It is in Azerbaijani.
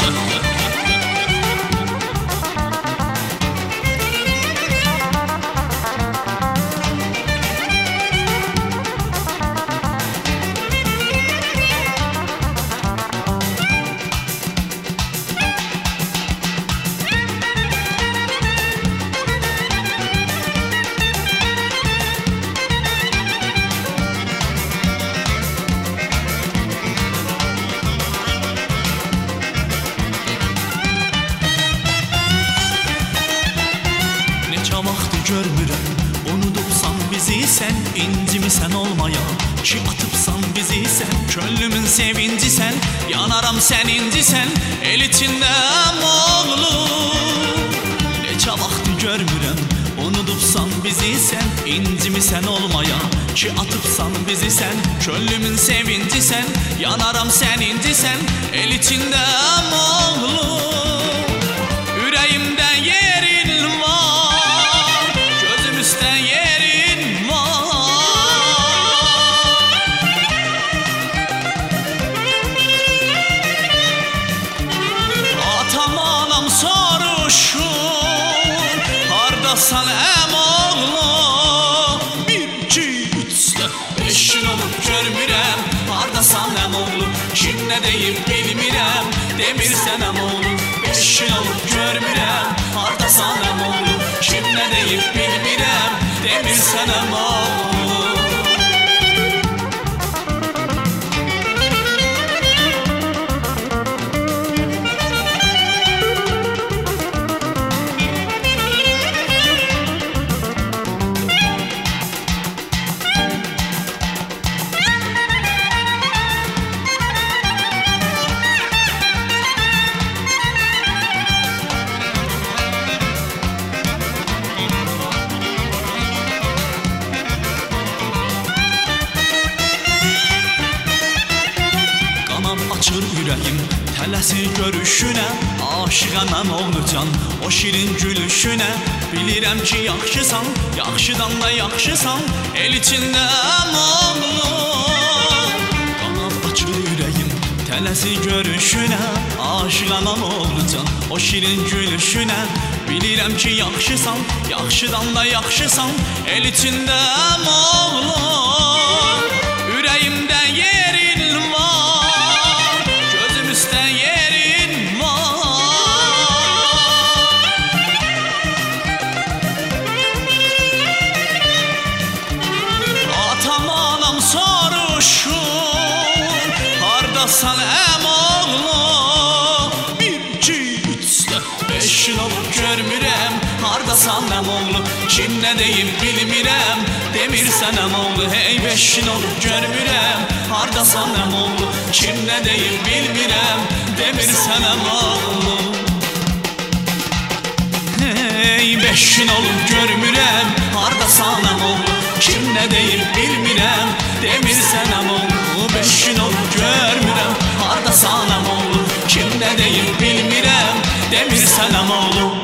Görmürəm, unudubsan bizi sən, incimisən olmaya ki atıbsan bizi sən, könlümün sevinci sən, yanaram sən incisən, el içindəm oğlum. Neçə vaxtı görmürəm, unudubsan bizi sən, incimisən olmaya ki atıbsan bizi sən, könlümün sevinci sən, yanaram sən incisən, el içindəm oğlum. Ürəyimdə yerin var, gözümüzdə yerin var. Atam anam soruşur, hardasan əm oğlum. 1, 2, 3, 4, 5 gün olub görmürəm, hardasan əm oğlum. Kim nə deyib bilmirəm, demirsən əm oğlum. 5 gün olub görmürəm, hardasan əm oğlum. Kim nə deyib bilmirəm, demirsən əm oğlum. Açır ürəyim, tələsir görüşünə, aşiqəm oğlucan, o şirin gülüşünə. Bilirəm ki yaxşısan, yaxşıdan da yaxşısan, el içindəm oğlum. Qanad açır ürəyim, tələsir görüşünə, aşiqəm oğlucan, o şirin gülüşünə. Bilirəm ki yaxşısan, yaxşıdan da yaxşısan, el içindəm oğlum. Ürəyimdə yerin var, gözümüzdə yerin var. Atam anam soruşur, hardasan əm oğlum. 1, 2, 3, 4, 5 gün olub görmürəm, hardasan əm oğlum. Kim nə deyib bilmirəm, demirsən əm oğlu. Hey 5 gün olub görmürəm, hardasan əm oğlu. Kim nə deyib bilmirəm, demirsən əm oğlu. Hey 5 gün olub görmürəm, hardasan əm oğlu. Kim nə deyib bilmirəm, demirsən əm oğlu. 5 gün olub görmürəm, hardasan əm oğlu. Kim nə deyib bilmirəm, demirsən əm oğlu.